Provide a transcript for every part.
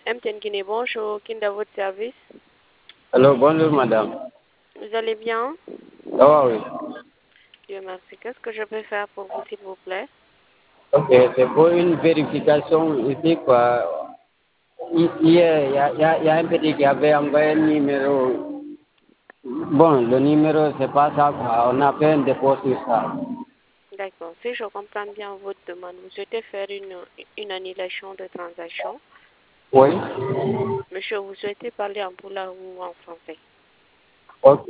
MTN Guinée, bonjour. Qui est à votre service? Allô, bonjour madame. Vous allez bien? Ça va, oui. Dieu merci. Qu'est-ce que je peux faire pour vous, s'il vous plaît? Ok, c'est pour une vérification ici, quoi. Hier, il y a un petit qui avait envoyé un numéro. Bon, le numéro, c'est pas ça, quoi. On a fait un dépôt sur ça. D'accord. Si je comprends bien votre demande, vous souhaitez faire une annulation de transaction. Oui. Monsieur, vous souhaitez parler en poula ou en français? Ok.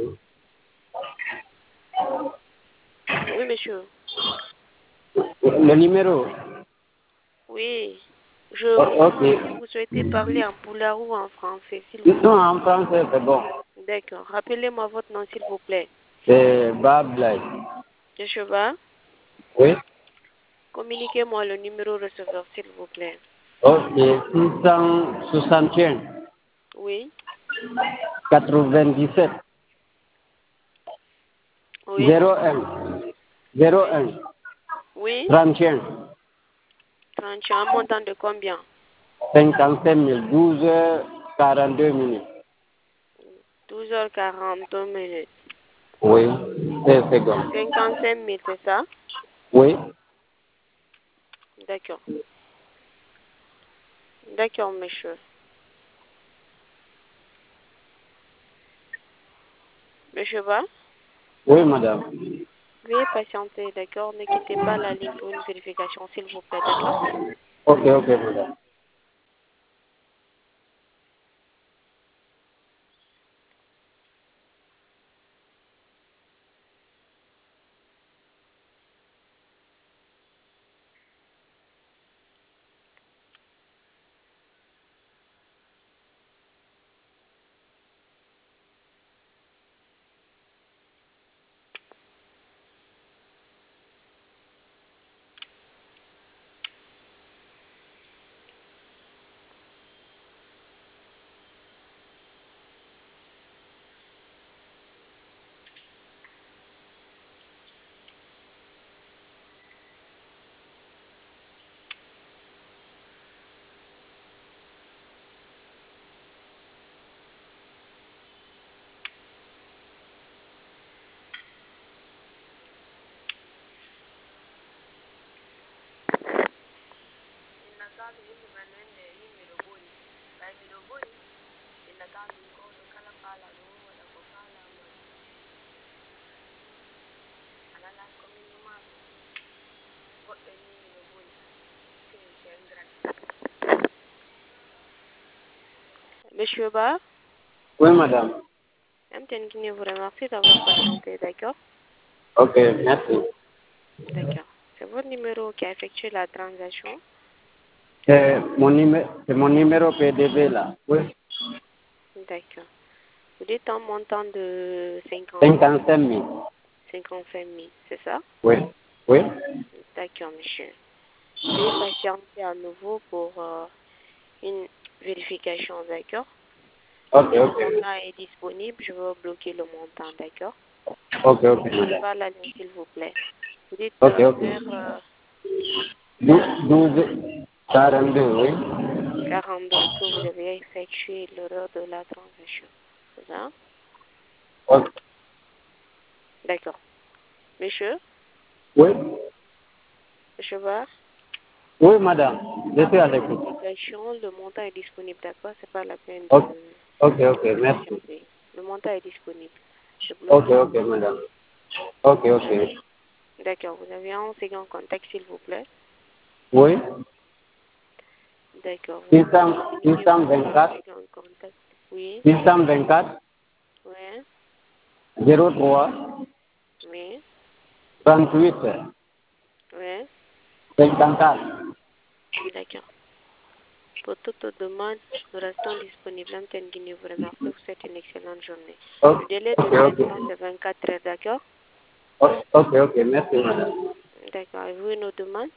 Oui, monsieur. Le numéro. Oui. Je vous Ok. demande si vous souhaitez parler en poula ou en français, s'il vous Non, plaît. en français, c'est bon. D'accord. Rappelez-moi votre nom, s'il vous plaît. C'est Bablay. Monsieur Ba, Oui. communiquez-moi le numéro receveur, s'il vous plaît. Ok, 661, Oui. 97, Oui. 01, Oui. 01, Oui. 31. 30, un montant de combien? 55 000, 12 heures, 42 minutes. 12h42. Oui, c'est bon. 55 000, c'est ça? Oui, D'accord. D'accord, monsieur. Monsieur Ba, oui, madame. veuillez patienter, d'accord? Ne quittez pas la ligne pour une vérification, s'il vous plaît, d'accord? Ok, ok, madame. Monsieur Ba, Oui, madame. MTN Guinée vous remercie d'avoir patienté, d'accord? Ok, merci. D'accord. C'est votre numéro qui a effectué la transaction. C'est mon numéro PDB là. Oui. D'accord. Vous dites un montant de 55 000. 55 000, c'est ça? Oui. Oui. D'accord, monsieur. Veuillez patienter à nouveau pour une vérification, d'accord? Ok, Si le ok. montant est disponible, je vais bloquer le montant, d'accord? Ok, Ne ok, quittez madame. pas la ligne, s'il vous plaît. Vous dites Ok, ok. vers 12, 42, oui. 42 que vous avez effectué l'erreur de la transaction. C'est ça? Ok. D'accord. Monsieur? Oui. Monsieur Ba, Oui, madame. Je suis à après l'écoute. vérification, le montant est disponible, d'accord? C'est pas la peine Ok, ok, ok, de merci. patienter. Le montant est disponible. Je bloque Ok, le ok, montant. madame. Ok, ok. D'accord. Vous avez un second contact, s'il vous plaît? Oui. D'accord. Vous pouvez 600, communiquer votre 624, second contact. Oui. 624, Oui. 03, Oui. 38, Oui. 54. D'accord. Pour toute demande, nous restons disponibles. MTN Guinée vous remercie. Vous souhaite une excellente journée. Ok, Le délai de ok, ok. traitement, c'est 24 heures, d'accord? Ok, ok, merci, madame. D'accord. Avez-vous une autre demande?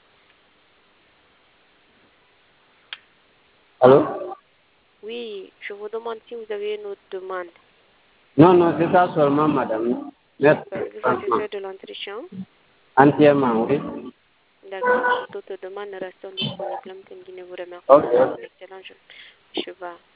Allô? Oui, je vous demande si vous avez une autre demande. Non, non, c'est ça seulement, madame. Merci, Pouvez-vous franchement. satisfaire de l'entretien? Entièrement, oui. D'accord. Pour toute demande, nous restons disponibles. MTN Guinée vous remercie. Ok, Vous souhaite ok. une excellente journée. Je sais pas.